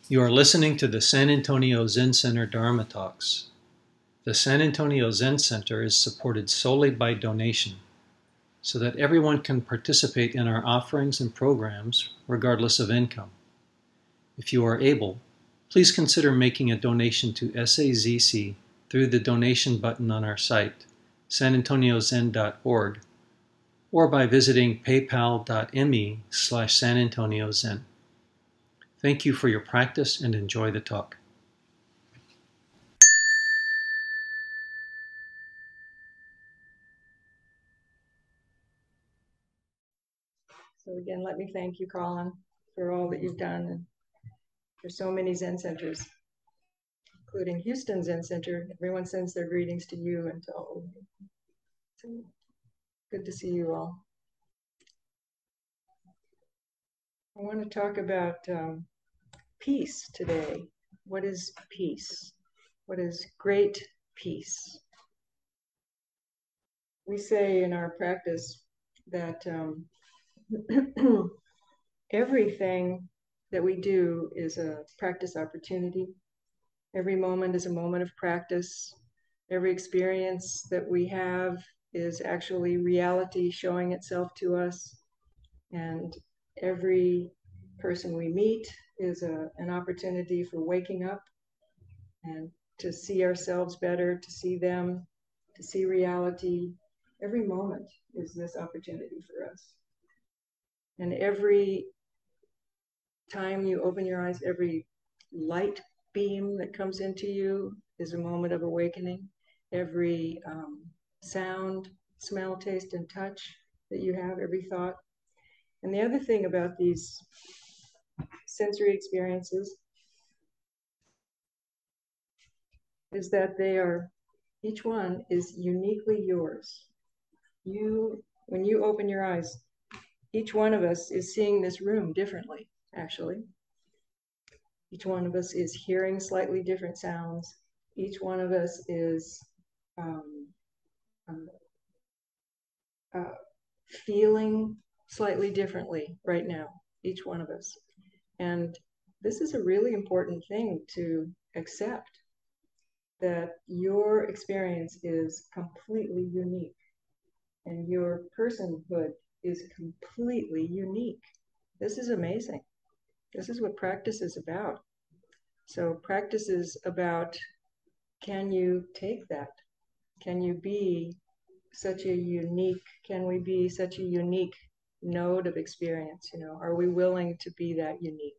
You are listening to the San Antonio Zen Center Dharma Talks. The San Antonio Zen Center is supported solely by donation, so that everyone can participate in our offerings and programs regardless of income. If you are able, please consider making a donation to SAZC through the donation button on our site, sanantoniozen.org, or by visiting paypal.me/sanantoniozen. Thank you for your practice and enjoy the talk. So again, let me thank you, Colin, for all that you've done and for so many Zen centers, including Houston Zen Center. Everyone sends their greetings to you and to all of you. So good to see you all. I want to talk about peace today. What is peace? What is great peace? We say in our practice that everything that we do is a practice opportunity. Every moment is a moment of practice. Every experience that we have is actually reality showing itself to us. And every person we meet is an opportunity for waking up and to see ourselves better, to see them, to see reality. Every moment is this opportunity for us. And every time you open your eyes, every light beam that comes into you is a moment of awakening. Every sound, smell, taste, and touch that you have, every thought. And the other thing about these sensory experiences is that they are, each one is uniquely yours. When you open your eyes, each one of us is seeing this room differently, actually. Each one of us is hearing slightly different sounds. Each one of us is feeling slightly differently right now, each one of us. And this is a really important thing to accept, that your experience is completely unique and your personhood is completely unique. This is amazing. This is what practice is about. So practice is about, can you take that? Can you be such a unique, can we be such a unique node of experience? You know, are we willing to be that unique?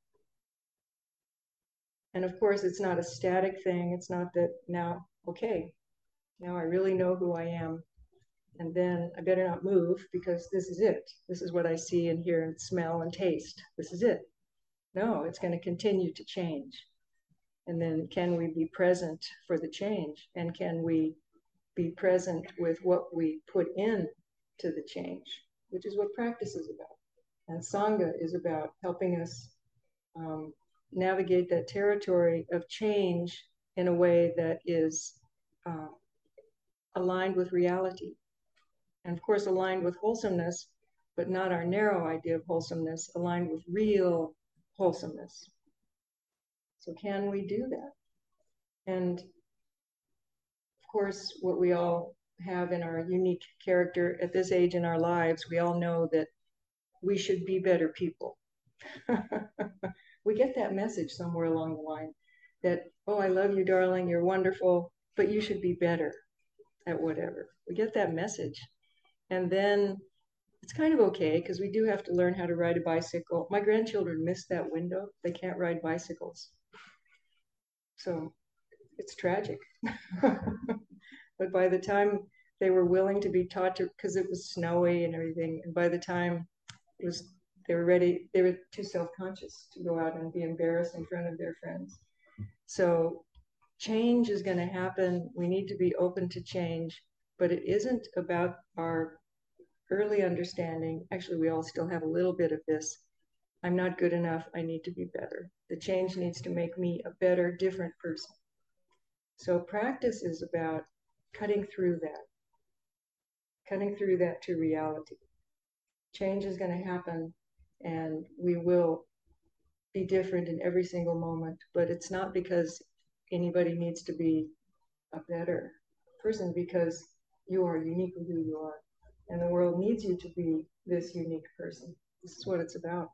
And of course, it's not a static thing. It's not that now, okay, now I really know who I am. And then I better not move because this is it. This is what I see and hear and smell and taste. This is it. No, it's going to continue to change. And then can we be present for the change? And can we be present with what we put in to the change, which is what practice is about. And Sangha is about helping us navigate that territory of change in a way that is aligned with reality. And of course, aligned with wholesomeness, but not our narrow idea of wholesomeness, aligned with real wholesomeness. So can we do that? And of course, what we all have in our unique character at this age in our lives, we all know that we should be better people. We get that message somewhere along the line that, oh, I love you, darling, you're wonderful, but you should be better at whatever. We get that message. And then it's kind of okay because we do have to learn how to ride a bicycle. My grandchildren miss that window. They can't ride bicycles. So it's tragic. But by the time they were willing to be taught to, because it was snowy and everything, and by the time they were ready, they were too self-conscious to go out and be embarrassed in front of their friends. So change is going to happen. We need to be open to change, but it isn't about our early understanding. Actually, we all still have a little bit of this. I'm not good enough. I need to be better. The change needs to make me a better, different person. So practice is about cutting through that to reality. Change is going to happen, and we will be different in every single moment, but it's not because anybody needs to be a better person, because you are uniquely who you are. And the world needs you to be this unique person. This is what it's about.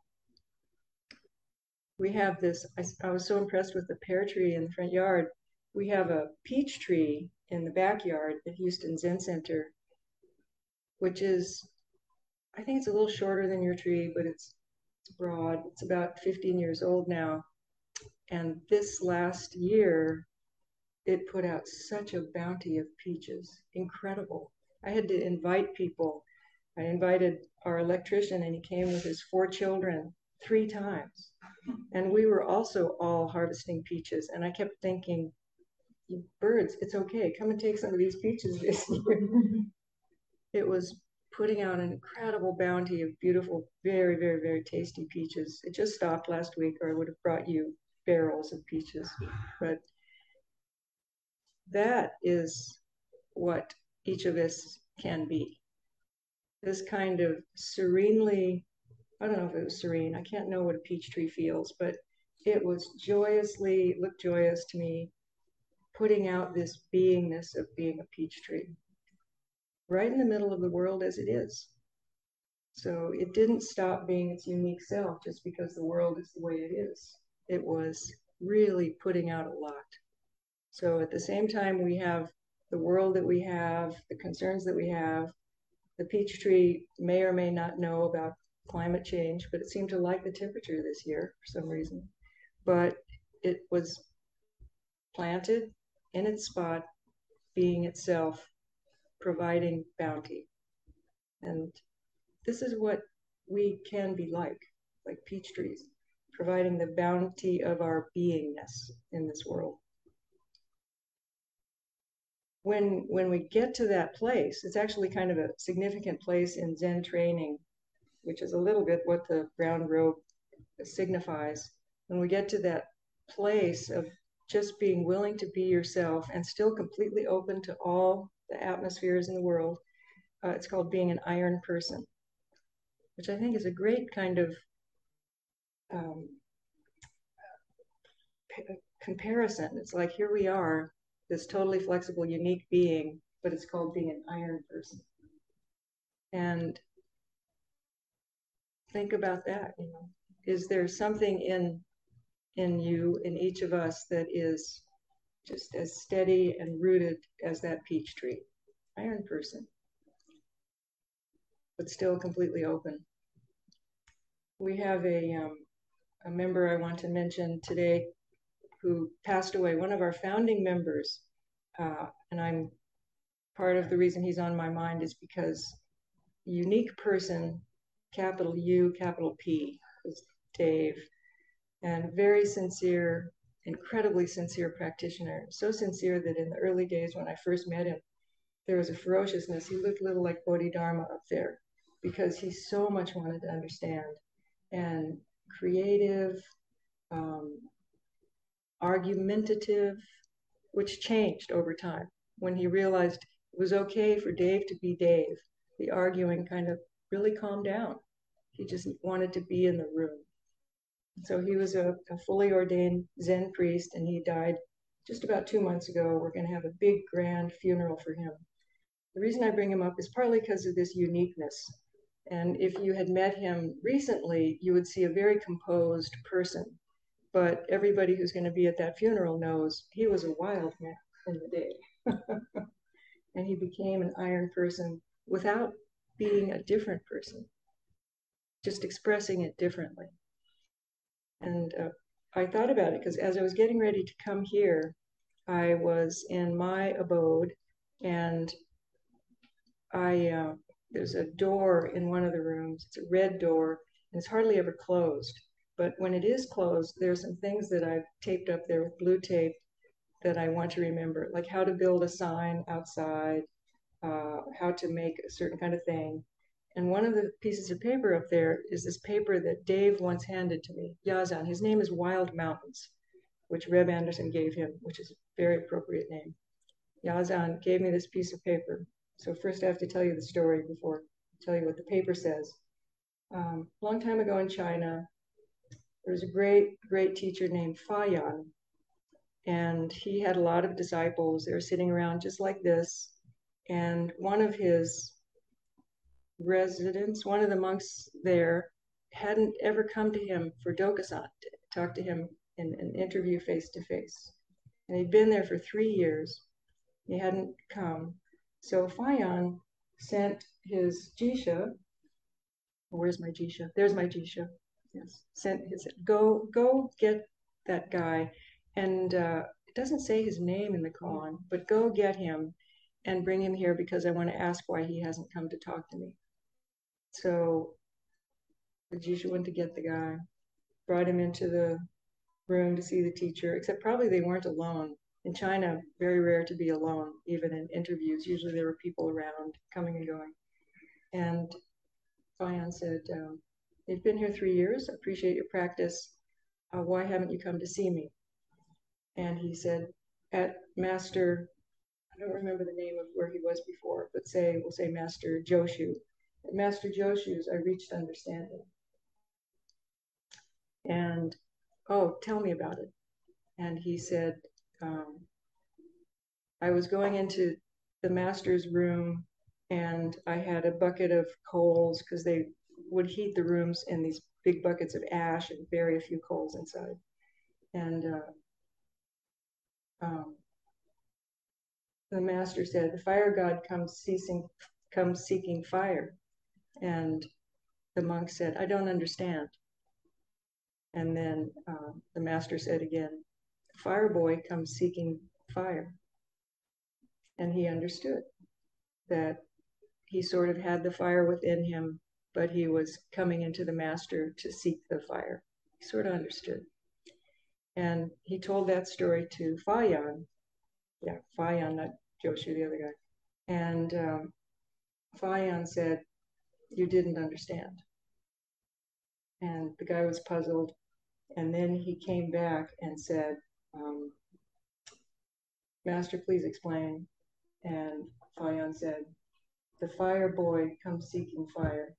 We have this, I was so impressed with the pear tree in the front yard. We have a peach tree in the backyard at Houston Zen Center, which is, I think it's a little shorter than your tree, but it's broad. It's about 15 years old now. And this last year, it put out such a bounty of peaches. Incredible. I had to invite people. I invited our electrician, and he came with his 4 children 3 times. And we were also all harvesting peaches. And I kept thinking, you birds, it's okay. Come and take some of these peaches this year. It was putting out an incredible bounty of beautiful, very, very, very tasty peaches. It just stopped last week, or I would have brought you barrels of peaches. But that is what each of us can be. This kind of serenely, I don't know if it was serene, I can't know what a peach tree feels, but it was joyously, looked joyous to me, putting out this beingness of being a peach tree, right in the middle of the world as it is. So it didn't stop being its unique self just because the world is the way it is. It was really putting out a lot. So at the same time, we have the world that we have, the concerns that we have. The peach tree may or may not know about climate change, but it seemed to like the temperature this year for some reason. But it was planted in its spot, being itself, providing bounty. And this is what we can be like peach trees, providing the bounty of our beingness in this world. When we get to that place, it's actually kind of a significant place in Zen training, which is a little bit what the brown robe signifies. When we get to that place of just being willing to be yourself and still completely open to all the atmospheres in the world, it's called being an iron person, which I think is a great kind of comparison. It's like, here we are, this totally flexible, unique being, but it's called being an iron person. And think about that, you know. Is there something in you, in each of us, that is just as steady and rooted as that peach tree? Iron person, but still completely open. We have a member I want to mention today who passed away, one of our founding members, and I'm part of the reason he's on my mind is because unique person, capital U, capital P, was Dave, and very sincere, incredibly sincere practitioner. So sincere that in the early days when I first met him, there was a ferociousness. He looked a little like Bodhidharma up there because he so much wanted to understand. And creative, argumentative, which changed over time. When he realized it was okay for Dave to be Dave, the arguing kind of really calmed down. He just wanted to be in the room. So he was a fully ordained Zen priest, and he died just about 2 months ago. We're going to have a big, grand funeral for him. The reason I bring him up is partly because of this uniqueness. And if you had met him recently, you would see a very composed person. But everybody who's going to be at that funeral knows he was a wild man in the day. And he became an iron person without being a different person, just expressing it differently. And I thought about it because as I was getting ready to come here, I was in my abode, and there's a door in one of the rooms. It's a red door, and it's hardly ever closed. But when it is closed, there's some things that I've taped up there with blue tape that I want to remember, like how to build a sign outside, how to make a certain kind of thing. And one of the pieces of paper up there is this paper that Dave once handed to me, Yazan. His name is Wild Mountains, which Reb Anderson gave him, which is a very appropriate name. Yazan gave me this piece of paper. So first I have to tell you the story before I tell you what the paper says. Long time ago in China, There was a great, great teacher named Fayan, and he had a lot of disciples. They were sitting around just like this, and one of his residents, one of the monks there, hadn't ever come to him for Dokusan, to talk to him in an interview face to face. And he'd been there for 3 years. He hadn't come. So Fayan sent his Jisha. Where's my Jisha? There's my Jisha. Yes. Sent his, go get that guy. And it doesn't say his name in the koan, but go get him and bring him here because I want to ask why he hasn't come to talk to me. So the Jisha went to get the guy, brought him into the room to see the teacher, except probably they weren't alone. In China, very rare to be alone, even in interviews. Usually there were people around coming and going. And Fayan said, they've been here 3 years, appreciate your practice. Why haven't you come to see me? And he said, at Master, I don't remember the name of where he was before, but we'll say Master Joshu. At Master Joshu's, I reached understanding. And, oh, tell me about it. And he said, I was going into the master's room and I had a bucket of coals because they would heat the rooms in these big buckets of ash and bury a few coals inside. And the master said, the fire god comes seeking fire. And the monk said, I don't understand. And then the master said again, the fire boy comes seeking fire. And he understood that he sort of had the fire within him, but he was coming into the master to seek the fire. He sort of understood. And he told that story to Fayan. Yeah, Fayan, not Joshu, the other guy. And Fayan said, you didn't understand. And the guy was puzzled. And then he came back and said, Master, please explain. And Fayan said, the fire boy comes seeking fire.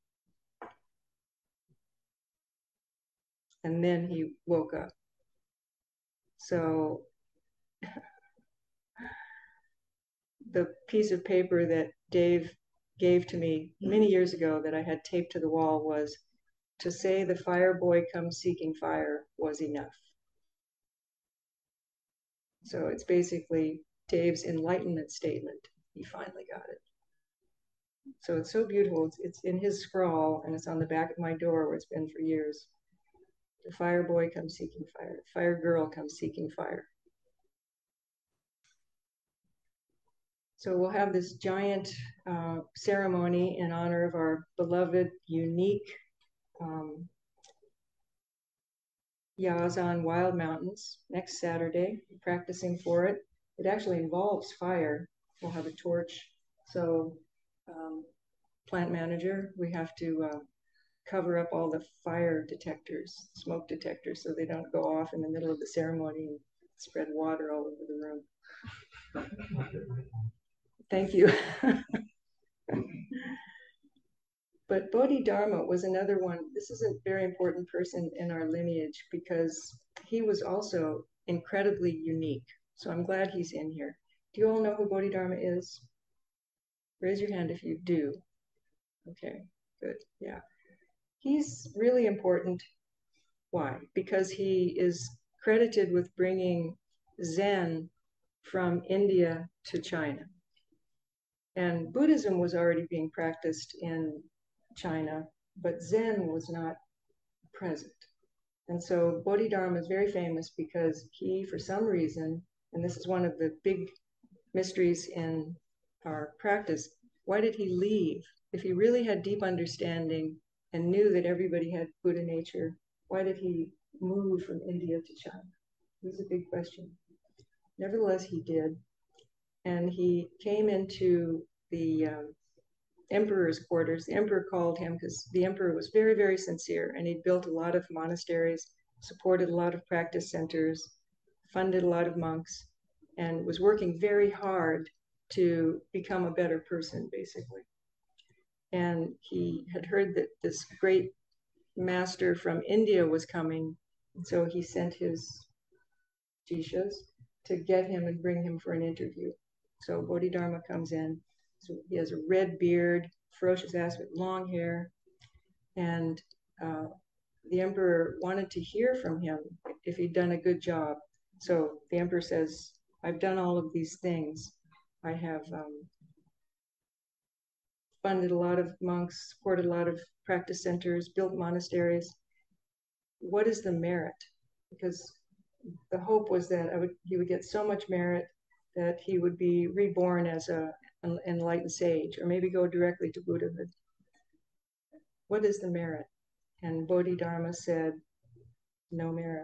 And then he woke up. So the piece of paper that Dave gave to me many years ago that I had taped to the wall was, to say the fire boy comes seeking fire was enough. So it's basically Dave's enlightenment statement. He finally got it. So it's so beautiful. It's in his scrawl, and it's on the back of my door where it's been for years. The fire boy comes seeking fire. The fire girl comes seeking fire. So we'll have this giant ceremony in honor of our beloved, unique Yazan Wild Mountains next Saturday, practicing for it. It actually involves fire. We'll have a torch. So plant manager, we have to cover up all the fire detectors, smoke detectors, so they don't go off in the middle of the ceremony and spread water all over the room. Thank you. But Bodhidharma was another one. This is a very important person in our lineage because he was also incredibly unique. So I'm glad he's in here. Do you all know who Bodhidharma is? Raise your hand if you do. Okay, good, yeah. He's really important. Why? Because he is credited with bringing Zen from India to China. And Buddhism was already being practiced in China, but Zen was not present. And so Bodhidharma is very famous because he, for some reason, and this is one of the big mysteries in our practice, why did he leave? If he really had deep understanding and knew that everybody had Buddha nature, why did he move from India to China? It was a big question. Nevertheless, he did. And he came into the emperor's quarters. The emperor called him because the emperor was very, very sincere, and he'd built a lot of monasteries, supported a lot of practice centers, funded a lot of monks, and was working very hard to become a better person, basically. And he had heard that this great master from India was coming. So he sent his Jishas to get him and bring him for an interview. So Bodhidharma comes in. So he has a red beard, ferocious ass with long hair. And the emperor wanted to hear from him if he'd done a good job. So the emperor says, I've done all of these things. I have funded a lot of monks, supported a lot of practice centers, built monasteries. What is the merit? Because the hope was that he would get so much merit that he would be reborn as an enlightened sage, or maybe go directly to Buddhahood. What is the merit? And Bodhidharma said, no merit.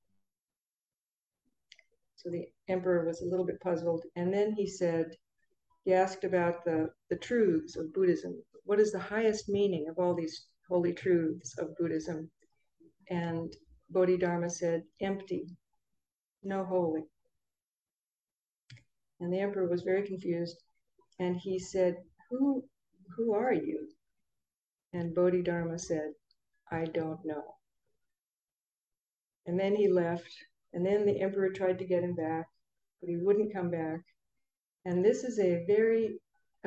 So the emperor was a little bit puzzled. And then he asked about the truths of Buddhism. What is the highest meaning of all these holy truths of Buddhism? And Bodhidharma said, empty, no holy. And the emperor was very confused. And he said, who are you? And Bodhidharma said, I don't know. And then he left. And then the emperor tried to get him back, but he wouldn't come back. And this is a very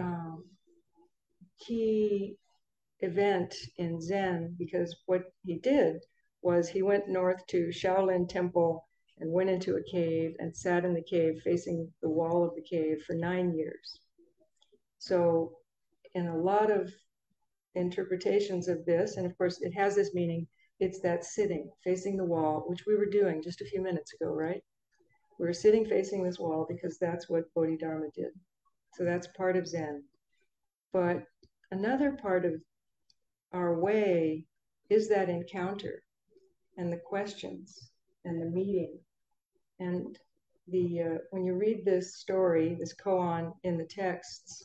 key event in Zen, because what he did was he went north to Shaolin Temple and went into a cave and sat in the cave facing the wall of the cave for 9 years. So in a lot of interpretations of this, and of course it has this meaning, it's that sitting facing the wall, which we were doing just a few minutes ago, right? We were sitting facing this wall because that's what Bodhidharma did. So that's part of Zen. But another part of our way is that encounter and the questions and the meeting. And when you read this story, this koan in the texts,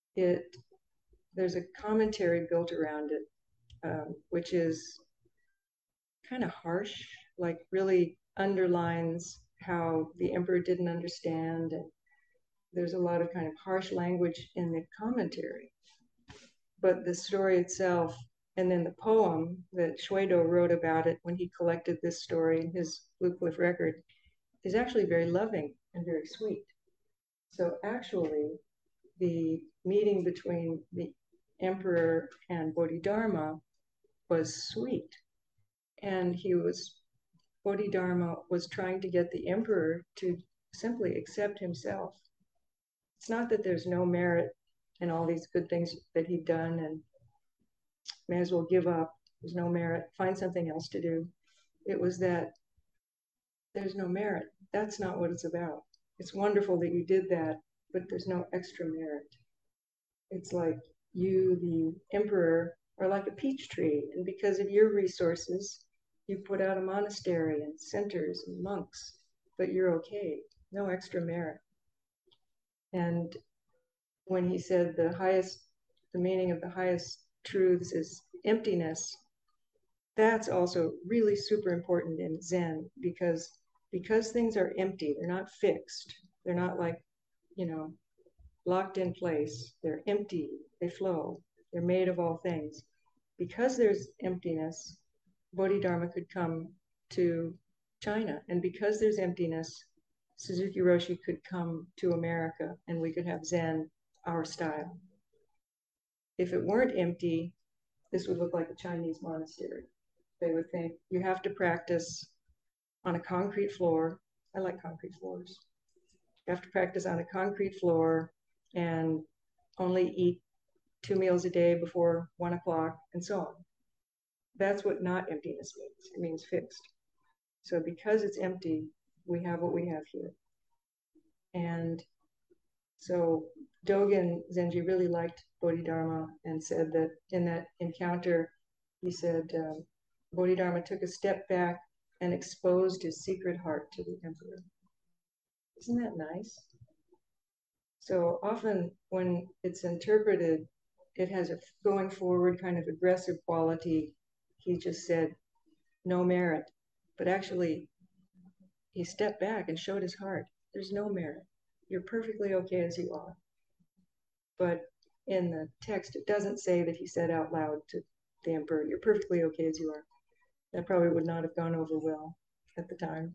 there's a commentary built around it, which is kind of harsh, like really underlines how the emperor didn't understand. And there's a lot of kind of harsh language in the commentary. But the story itself, and then the poem that Shwedo wrote about it when he collected this story in his Blue Cliff record, is actually very loving and very sweet. So actually, the meeting between the emperor and Bodhidharma was sweet. And Bodhidharma was trying to get the emperor to simply accept himself. It's not that there's no merit in all these good things that he'd done and may as well give up. There's no merit, find something else to do. It was that there's no merit. That's not what it's about. It's wonderful that you did that, but there's no extra merit. It's like you, the emperor, are like a peach tree, and because of your resources, you put out a monastery and centers and monks, but you're okay, no extra merit. And when he said the meaning of the highest truths is emptiness, that's also really super important in Zen, because things are empty, they're not fixed, they're not like, locked in place, they're empty, they flow, they're made of all things. Because there's emptiness, Bodhidharma could come to China, and because there's emptiness, Suzuki Roshi could come to America, and we could have Zen our style. If it weren't empty, this would look like a Chinese monastery. They would think you have to practice on a concrete floor. I like concrete floors. You have to practice on a concrete floor and only eat 2 meals a day before 1 o'clock, and so on. That's what not emptiness means. It means fixed. So because it's empty, we have what we have here. And so Dogen Zenji really liked Bodhidharma and said that in that encounter, he said, Bodhidharma took a step back and exposed his secret heart to the emperor. Isn't that nice? So often when it's interpreted, it has a going forward kind of aggressive quality. He just said, no merit. But actually, he stepped back and showed his heart. There's no merit. You're perfectly okay as you are. But in the text, it doesn't say that he said out loud to the emperor, you're perfectly okay as you are. That probably would not have gone over well at the time.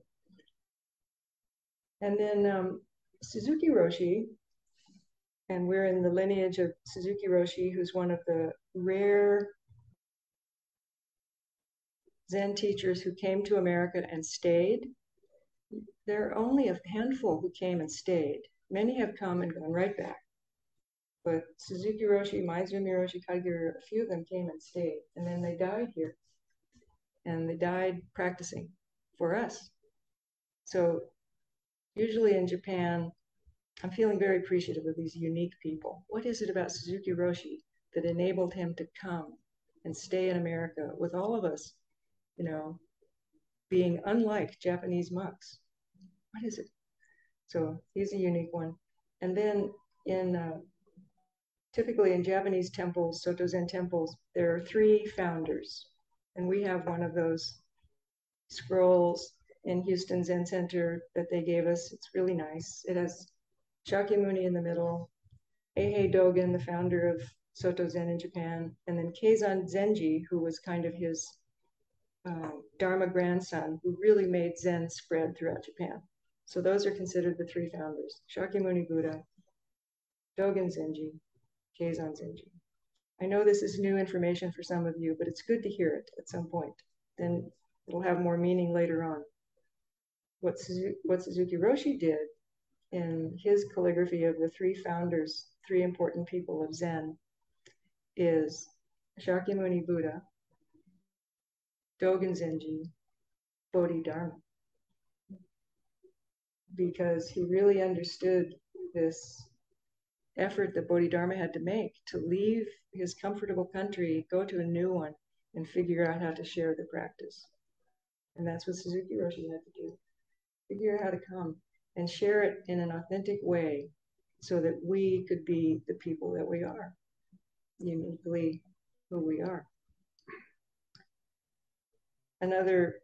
And then Suzuki Roshi, and we're in the lineage of Suzuki Roshi, who's one of the rare Zen teachers who came to America and stayed. There are only a handful who came and stayed. Many have come and gone right back. But Suzuki Roshi, Maizumi Roshi, Kagyu, a few of them came and stayed. And then they died here. And they died practicing for us. So usually in Japan, I'm feeling very appreciative of these unique people. What is it about Suzuki Roshi that enabled him to come and stay in America with all of us, you know, being unlike Japanese monks? What is it? So he's a unique one. And then typically in Japanese temples, Soto Zen temples, there are 3 founders. And we have one of those scrolls in Houston Zen Center that they gave us. It's really nice. It has Shakyamuni in the middle, Eihei Dogen, the founder of Soto Zen in Japan, and then Keizan Zenji, who was kind of his Dharma grandson, who really made Zen spread throughout Japan. So those are considered the 3 founders: Shakyamuni Buddha, Dogen Zenji, Keizan Zenji. I know this is new information for some of you, but it's good to hear it at some point. Then it'll have more meaning later on. What Suzuki Roshi did in his calligraphy of the 3 founders, 3 important people of Zen, is Shakyamuni Buddha, Dogen Zenji, Bodhidharma. Because he really understood this effort that Bodhidharma had to make to leave his comfortable country, go to a new one, and figure out how to share the practice. And that's what Suzuki Roshi had to do. Figure out how to come and share it in an authentic way so that we could be the people that we are, uniquely who we are. Another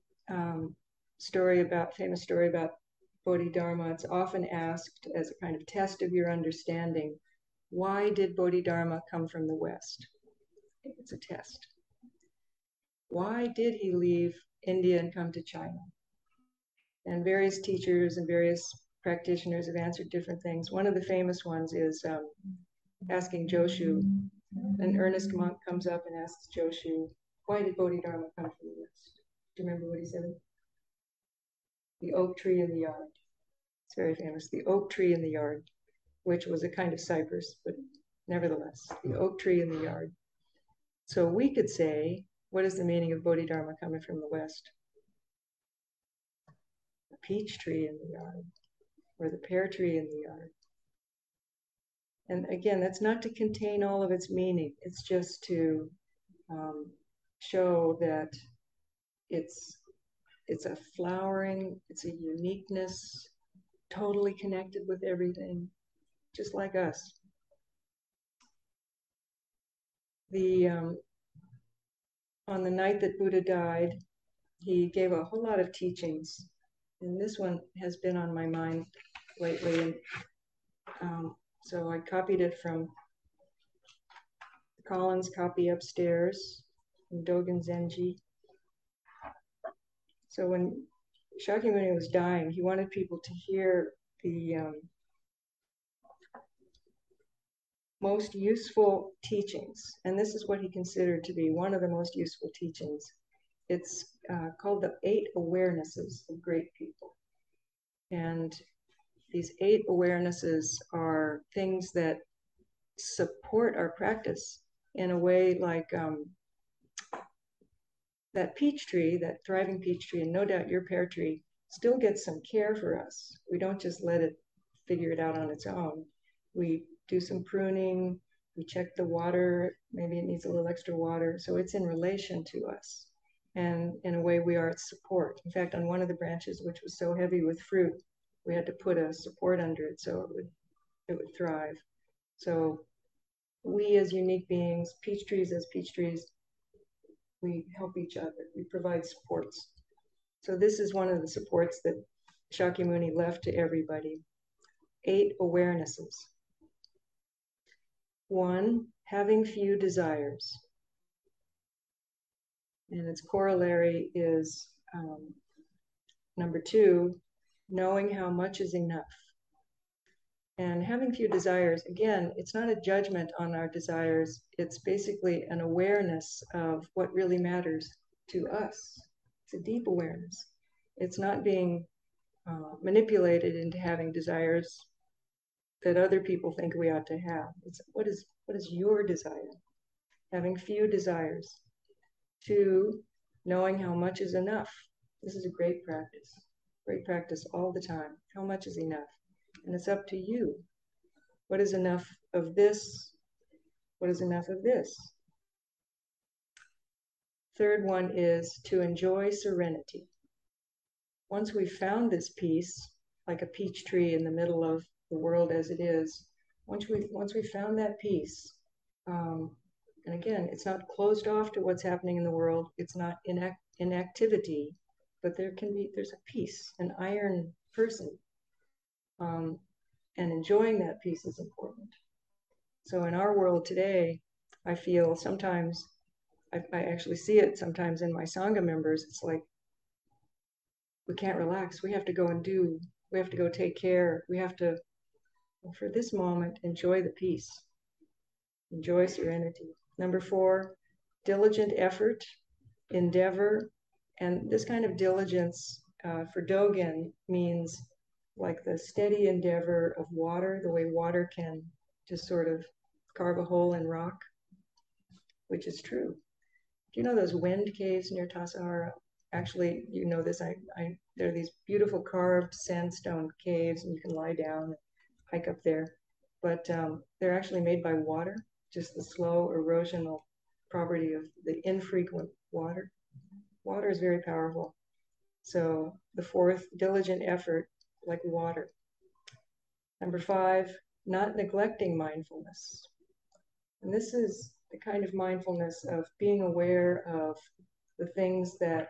famous story about Bodhidharma, it's often asked as a kind of test of your understanding, why did Bodhidharma come from the West? It's a test. Why did he leave India and come to China? And various teachers and various practitioners have answered different things. One of the famous ones is asking Joshu. An earnest monk comes up and asks Joshu, why did Bodhidharma come from the West? Do you remember what he said? The oak tree in the yard. It's very famous. The oak tree in the yard, which was a kind of cypress, but nevertheless, the oak tree in the yard. So we could say, what is the meaning of Bodhidharma coming from the West? The peach tree in the yard, or the pear tree in the yard. And again, that's not to contain all of its meaning. It's just to show that it's a flowering, it's a uniqueness, totally connected with everything, just like us. On the night that Buddha died, he gave a whole lot of teachings, and this one has been on my mind lately. And so I copied it from Collins' copy upstairs from Dogen Zenji. So when Shakyamuni was dying, he wanted people to hear the most useful teachings. And this is what he considered to be one of the most useful teachings. It's called the 8 awarenesses of great people. And these 8 awarenesses are things that support our practice in a way like that peach tree, that thriving peach tree, and no doubt your pear tree, still gets some care for us. We don't just let it figure it out on its own. We do some pruning, we check the water, maybe it needs a little extra water. So it's in relation to us. And in a way, we are its support. In fact, on one of the branches, which was so heavy with fruit, we had to put a support under it so it would thrive. So we as unique beings, peach trees as peach trees, we help each other. We provide supports. So this is one of the supports that Shakyamuni left to everybody. 8 awarenesses. 1, having few desires. And its corollary is number 2, knowing how much is enough. And having few desires, again, it's not a judgment on our desires. It's basically an awareness of what really matters to us. It's a deep awareness. It's not being manipulated into having desires that other people think we ought to have. It's what is your desire? Having few desires. 2, knowing how much is enough. This is a great practice all the time. How much is enough? And it's up to you. What is enough of this? What is enough of this? 3rd one is to enjoy serenity. Once we've found this peace, like a peach tree in the middle of the world as it is, once we found that peace, and again, it's not closed off to what's happening in the world. It's not inactivity, but there's a peace, an iron person. And enjoying that peace is important. So in our world today, I feel sometimes, I actually see it sometimes in my Sangha members, it's like, we can't relax. We have to go and do, we have to go take care. We have to, for this moment, enjoy the peace. Enjoy serenity. Number 4, diligent effort, endeavor. And this kind of diligence for Dogen means like the steady endeavor of water, the way water can just sort of carve a hole in rock, which is true. Do you know those wind caves near Tassajara? Actually, you know this, there are these beautiful carved sandstone caves, and you can lie down and hike up there. But they're actually made by water, just the slow erosional property of the infrequent water. Water is very powerful. So the 4th, diligent effort, like water. Number 5, not neglecting mindfulness. And this is the kind of mindfulness of being aware of the things that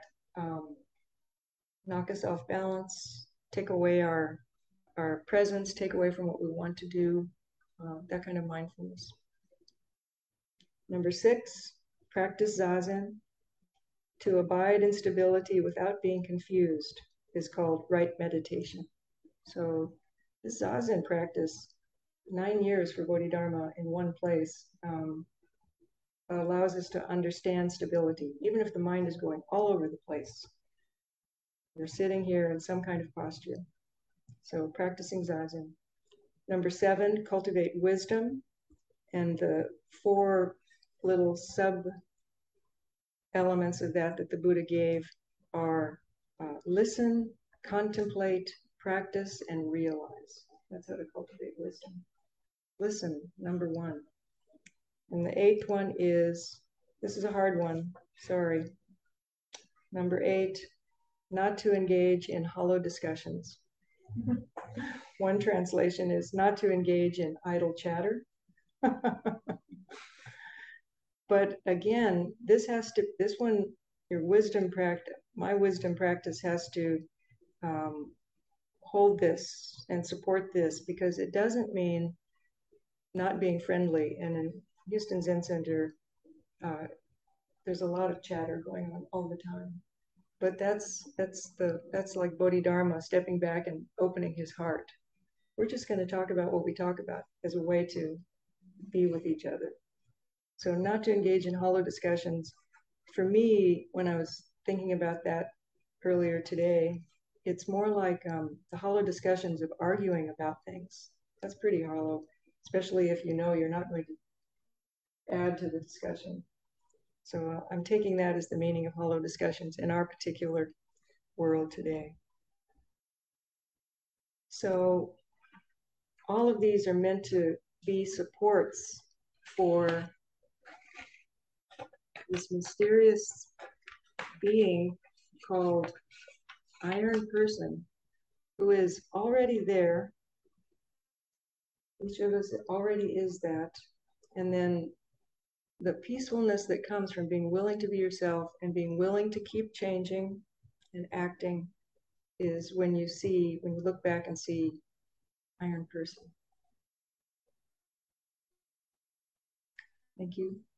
knock us off balance, take away our presence, take away from what we want to do, that kind of mindfulness. Number 6, practice Zazen. To abide in stability without being confused is called right meditation. So this Zazen practice, 9 years for Bodhidharma in one place, allows us to understand stability, even if the mind is going all over the place. We're sitting here in some kind of posture. So practicing Zazen. Number 7, cultivate wisdom. And the 4 little sub elements of that the Buddha gave are listen, contemplate, practice, and realize. That's how to cultivate wisdom. Listen, number 1. And the 8th one is, this is a hard one, sorry. Number 8, not to engage in hollow discussions. One translation is not to engage in idle chatter. But again, your wisdom practice, my wisdom practice has to hold this and support this, because it doesn't mean not being friendly. And in Houston Zen Center, there's a lot of chatter going on all the time. But that's like Bodhidharma stepping back and opening his heart. We're just going to talk about what we talk about as a way to be with each other. So not to engage in hollow discussions. For me, when I was thinking about that earlier today, it's more like the hollow discussions of arguing about things. That's pretty hollow, especially if you know you're not going to add to the discussion. So I'm taking that as the meaning of hollow discussions in our particular world today. So all of these are meant to be supports for this mysterious being called Iron Person, who is already there. Each of us already is that. And then the peacefulness that comes from being willing to be yourself and being willing to keep changing and acting is when you look back and see Iron Person. Thank you.